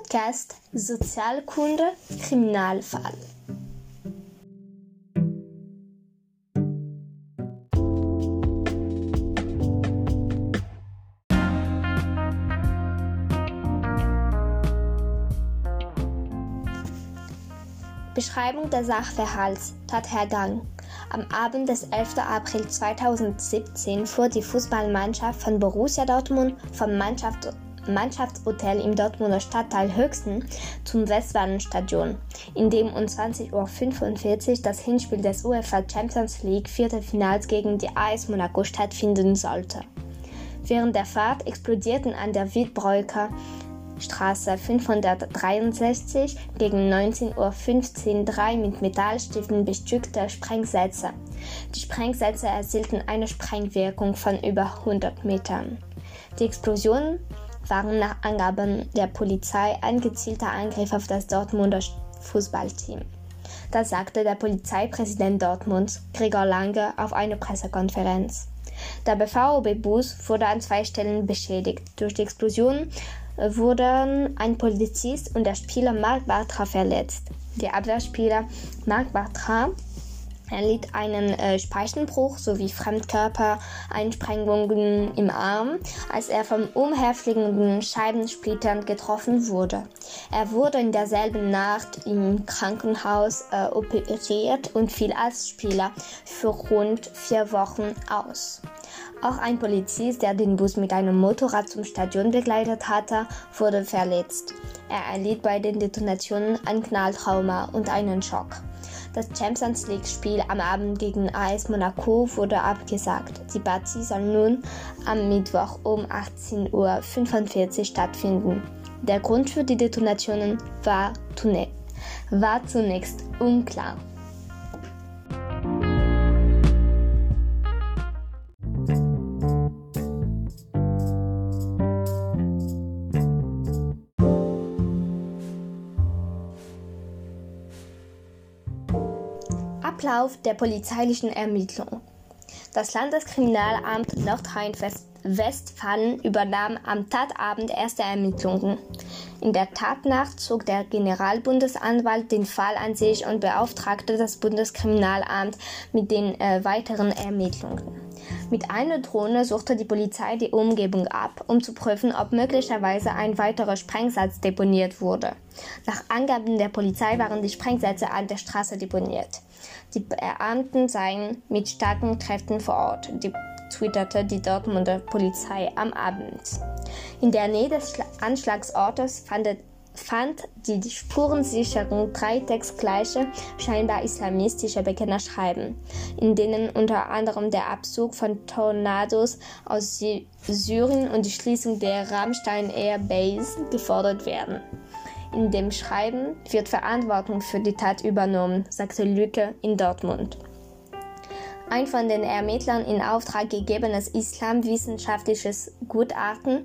Podcast Sozialkunde Kriminalfall. Beschreibung des Sachverhalts: Tathergang. Am Abend des 11. April 2017 fuhr die Fußballmannschaft von Borussia Dortmund vom Mannschaftshotel im Dortmunder Stadtteil Höchsten zum Westfalenstadion, in dem um 20:45 Uhr das Hinspiel des UEFA Champions League Viertelfinals gegen die AS Monaco stattfinden sollte. Während der Fahrt explodierten an der Wiedbreuker Straße 563 gegen 19:15 Uhr 3 mit Metallstiften bestückte Sprengsätze. Die Sprengsätze erzielten eine Sprengwirkung von über 100 Metern. Die Explosionen waren nach Angaben der Polizei ein gezielter Angriff auf das Dortmunder Fußballteam. Das sagte der Polizeipräsident Dortmunds, Gregor Lange, auf einer Pressekonferenz. Der BVB-Bus wurde an 2 Stellen beschädigt. Durch die Explosion wurden ein Polizist und der Spieler Marc Bartra verletzt. Der Abwehrspieler Marc Bartra erlitt einen Speichenbruch sowie Fremdkörpereinsprengungen im Arm, als er von umherfliegenden Scheibensplittern getroffen wurde. Er wurde in derselben Nacht im Krankenhaus operiert und fiel als Spieler für rund 4 Wochen aus. Auch ein Polizist, der den Bus mit einem Motorrad zum Stadion begleitet hatte, wurde verletzt. Er erlitt bei den Detonationen ein Knalltrauma und einen Schock. Das Champions League-Spiel am Abend gegen AS Monaco wurde abgesagt. Die Partie soll nun am Mittwoch um 18:45 Uhr stattfinden. Der Grund für die Detonationen war zunächst unklar. Ablauf der polizeilichen Ermittlung. Das Landeskriminalamt Nordrhein-Westfalen übernahm am Tatabend erste Ermittlungen. In der Tatnacht zog der Generalbundesanwalt den Fall an sich und beauftragte das Bundeskriminalamt mit den weiteren Ermittlungen. Mit einer Drohne suchte die Polizei die Umgebung ab, um zu prüfen, ob möglicherweise ein weiterer Sprengsatz deponiert wurde. Nach Angaben der Polizei waren die Sprengsätze an der Straße deponiert. Die Beamten seien mit starken Kräften vor Ort, twitterte die Dortmunder Polizei am Abend. In der Nähe des Anschlagsortes fand die Spurensicherung 3 textgleiche, scheinbar islamistische Bekennerschreiben, in denen unter anderem der Abzug von Tornados aus Syrien und die Schließung der Ramstein Air Base gefordert werden. In dem Schreiben wird Verantwortung für die Tat übernommen, sagte Lücke in Dortmund. Ein von den Ermittlern in Auftrag gegebenes islamwissenschaftliches Gutachten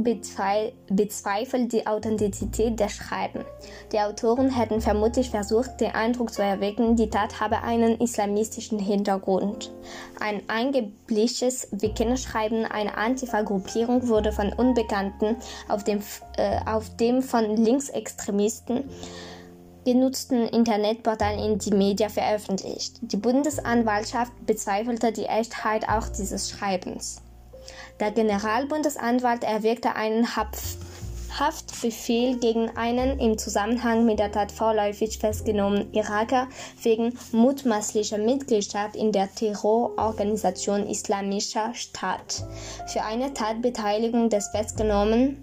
bezweifelt die Authentizität der Schreiben. Die Autoren hätten vermutlich versucht, den Eindruck zu erwecken, die Tat habe einen islamistischen Hintergrund. Ein angebliches Bekennerschreiben einer Antifa-Gruppierung wurde von Unbekannten auf dem von Linksextremisten genutzten Internetportal Indymedia veröffentlicht. Die Bundesanwaltschaft bezweifelte die Echtheit auch dieses Schreibens. Der Generalbundesanwalt erwirkte einen Haftbefehl gegen einen im Zusammenhang mit der Tat vorläufig festgenommenen Iraker wegen mutmaßlicher Mitgliedschaft in der Terrororganisation Islamischer Staat. Für eine Tatbeteiligung des Festgenommenen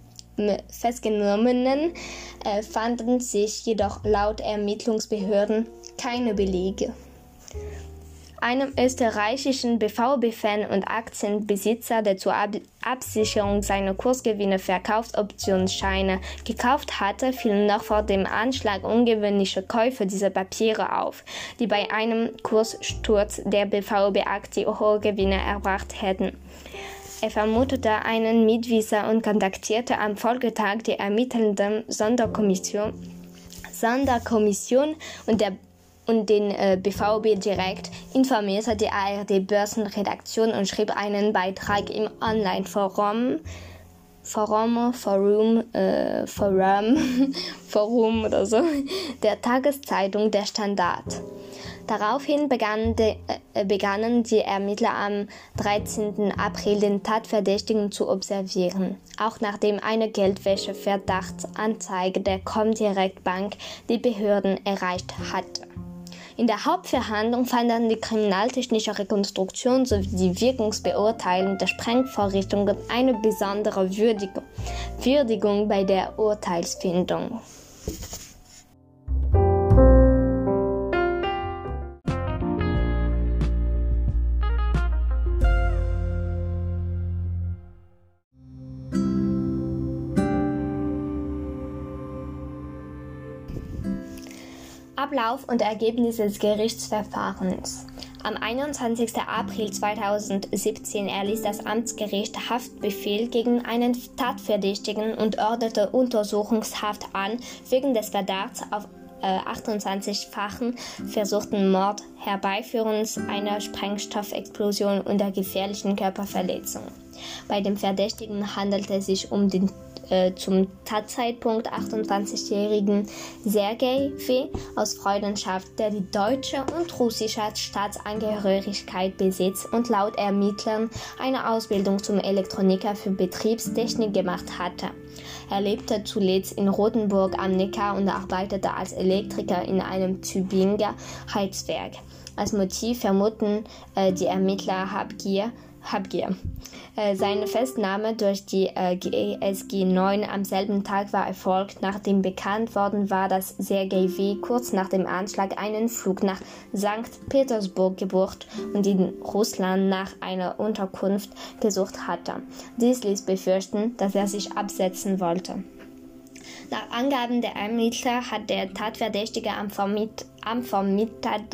fanden sich jedoch laut Ermittlungsbehörden keine Belege. Einem österreichischen BVB-Fan und Aktienbesitzer, der zur Absicherung seiner Kursgewinne Verkaufsoptionsscheine gekauft hatte, fielen noch vor dem Anschlag ungewöhnliche Käufe dieser Papiere auf, die bei einem Kurssturz der BVB-Aktie hohe Gewinne erbracht hätten. Er vermutete einen Mitwisser und kontaktierte am Folgetag die ermittelnde Sonderkommission und den BVB direkt, informierte die ARD-Börsenredaktion und schrieb einen Beitrag im Online-Forum Forum oder so, der Tageszeitung Der Standard. Daraufhin begannen die Ermittler am 13. April den Tatverdächtigen zu observieren, auch nachdem eine Geldwäsche-Verdachtsanzeige der Comdirect Bank die Behörden erreicht hatte. In der Hauptverhandlung fand dann die kriminaltechnische Rekonstruktion sowie die Wirkungsbeurteilung der Sprengvorrichtungen eine besondere Würdigung bei der Urteilsfindung. Ablauf und Ergebnis des Gerichtsverfahrens. Am 21. April 2017 erließ das Amtsgericht Haftbefehl gegen einen Tatverdächtigen und ordnete Untersuchungshaft an wegen des Verdachts auf 28-fachen versuchten Mord, Herbeiführens einer Sprengstoffexplosion und der gefährlichen Körperverletzung. Bei dem Verdächtigen handelte es sich um den zum Tatzeitpunkt 28-jährigen Sergei W. aus Freundschaft, der die deutsche und russische Staatsangehörigkeit besitzt und laut Ermittlern eine Ausbildung zum Elektroniker für Betriebstechnik gemacht hatte. Er lebte zuletzt in Rothenburg am Neckar und arbeitete als Elektriker in einem Tübinger Heizwerk. Als Motiv vermuten die Ermittler Habgier. Seine Festnahme durch die GSG 9 am selben Tag war erfolgt, nachdem bekannt worden war, dass Sergei W. kurz nach dem Anschlag einen Flug nach Sankt Petersburg gebucht und in Russland nach einer Unterkunft gesucht hatte. Dies ließ befürchten, dass er sich absetzen wollte. Nach Angaben der Ermittler hat der Tatverdächtige am Vormittag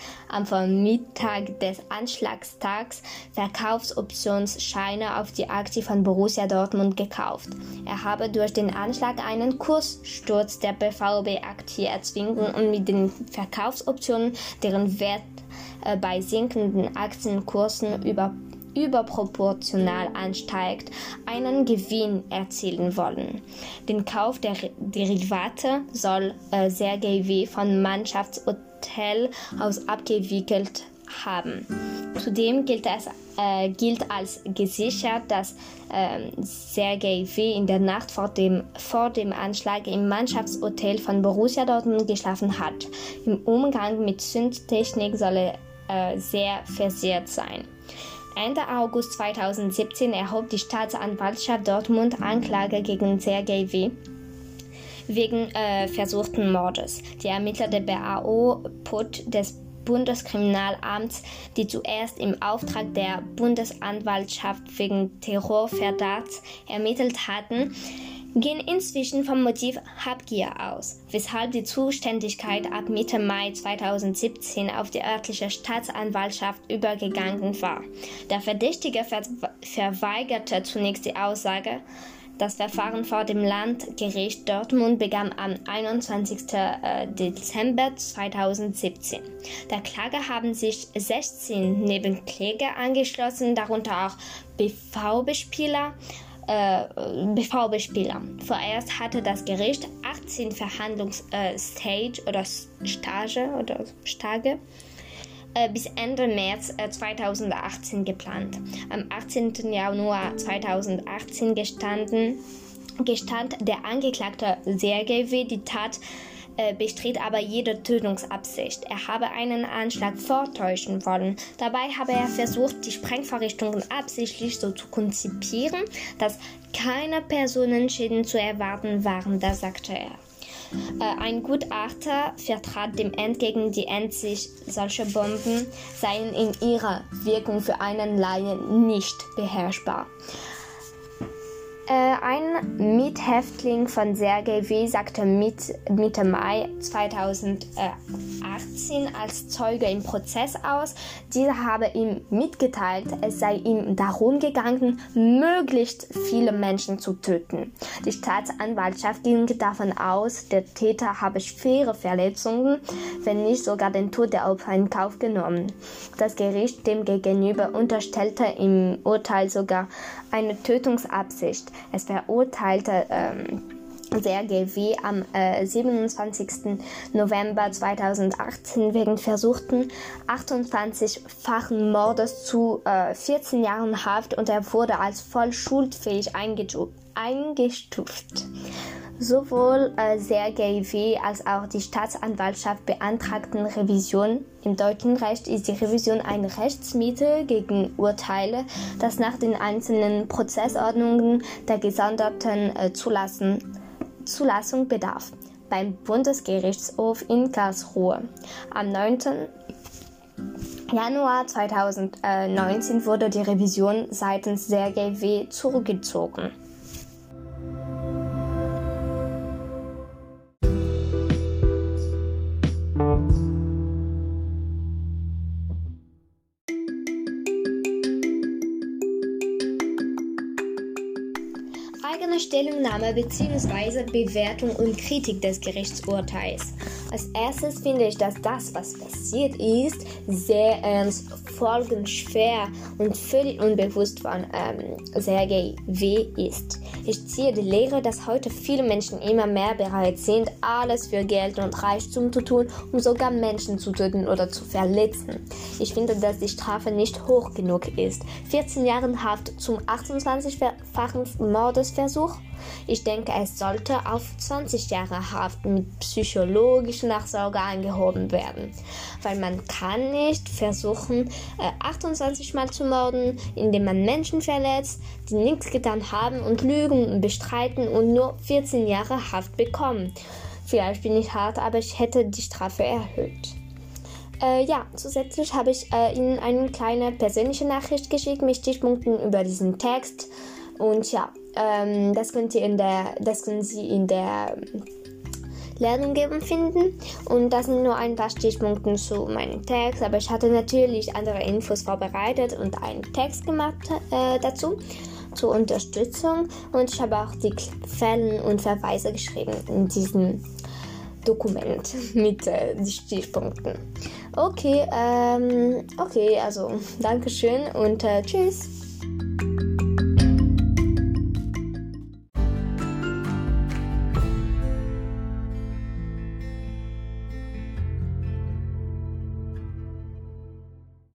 des Anschlagstags Verkaufsoptionsscheine auf die Aktie von Borussia Dortmund gekauft. Er habe durch den Anschlag einen Kurssturz der BVB-Aktie erzwungen und mit den Verkaufsoptionen, deren Wert bei sinkenden Aktienkursen überproportional ansteigt, einen Gewinn erzielen wollen. Den Kauf der Derivate soll Sergei W. von Mannschaftshotel aus abgewickelt haben. Zudem gilt als gesichert, dass Sergei W. in der Nacht vor dem Anschlag im Mannschaftshotel von Borussia Dortmund geschlafen hat. Im Umgang mit Zündtechnik soll er sehr versiert sein. Ende August 2017 erhob die Staatsanwaltschaft Dortmund Anklage gegen Sergei W. wegen versuchten Mordes. Die Ermittler der BAO PUT des Bundeskriminalamts, die zuerst im Auftrag der Bundesanwaltschaft wegen Terrorverdachts ermittelt hatten, gehen inzwischen vom Motiv Habgier aus, weshalb die Zuständigkeit ab Mitte Mai 2017 auf die örtliche Staatsanwaltschaft übergegangen war. Der Verdächtige verweigerte zunächst die Aussage. Das Verfahren vor dem Landgericht Dortmund begann am 21. Dezember 2017. Der Klage haben sich 16 Nebenkläger angeschlossen, darunter auch BVB-Spieler. Vorerst hatte das Gericht 18 Verhandlungsstage bis Ende März 2018 geplant. Am 18. Januar 2018 gestand der Angeklagte Sergei W. die Tat, bestritt aber jede Tötungsabsicht. Er habe einen Anschlag vortäuschen wollen. Dabei habe er versucht, die Sprengvorrichtungen absichtlich so zu konzipieren, dass keine Personenschäden zu erwarten waren, das sagte er. Ein Gutachter vertrat dem entgegen, die Ansicht, solche Bomben seien in ihrer Wirkung für einen Laien nicht beherrschbar. Ein Mithäftling von Sergei W. sagte Mitte Mai 2018 als Zeuge im Prozess aus, dieser habe ihm mitgeteilt, es sei ihm darum gegangen, möglichst viele Menschen zu töten. Die Staatsanwaltschaft ging davon aus, der Täter habe schwere Verletzungen, wenn nicht sogar den Tod der Opfer in Kauf genommen. Das Gericht demgegenüber unterstellte im Urteil sogar eine Tötungsabsicht. Es verurteilte Sergej W. am 27. November 2018 wegen versuchten 28-fachen Mordes zu 14 Jahren Haft und er wurde als voll schuldfähig eingestuft. Sowohl Sergej W. als auch die Staatsanwaltschaft beantragten Revision. Im deutschen Recht ist die Revision ein Rechtsmittel gegen Urteile, das nach den einzelnen Prozessordnungen der gesonderten Zulassung bedarf. Beim Bundesgerichtshof in Karlsruhe. Am 9. Januar 2019 wurde die Revision seitens Sergej W. zurückgezogen. Eigene Stellungnahme bzw. Bewertung und Kritik des Gerichtsurteils. Als erstes finde ich, dass das, was passiert ist, sehr ernst, folgenschwer und völlig unbewusst von Sergej W. ist. Ich ziehe die Lehre, dass heute viele Menschen immer mehr bereit sind, alles für Geld und Reichtum zu tun, um sogar Menschen zu töten oder zu verletzen. Ich finde, dass die Strafe nicht hoch genug ist. 14 Jahre Haft zum 28-fachen Mordesversuch? Ich denke, es sollte auf 20 Jahre Haft mit psychologischer Nachsorge angehoben werden. Weil man kann nicht versuchen, 28 Mal zu morden, indem man Menschen verletzt, die nichts getan haben und lügen und bestreiten und nur 14 Jahre Haft bekommen. Vielleicht bin ich hart, aber ich hätte die Strafe erhöht. Zusätzlich habe ich Ihnen eine kleine persönliche Nachricht geschickt mit Stichpunkten über diesen Text. Und ja, das können Sie in der Lernumgebung finden. Und das sind nur ein paar Stichpunkte zu meinem Text. Aber ich hatte natürlich andere Infos vorbereitet und einen Text gemacht dazu zur Unterstützung. Und ich habe auch die Quellen und Verweise geschrieben in diesem Dokument mit den Stichpunkten. Okay, also Dankeschön und tschüss.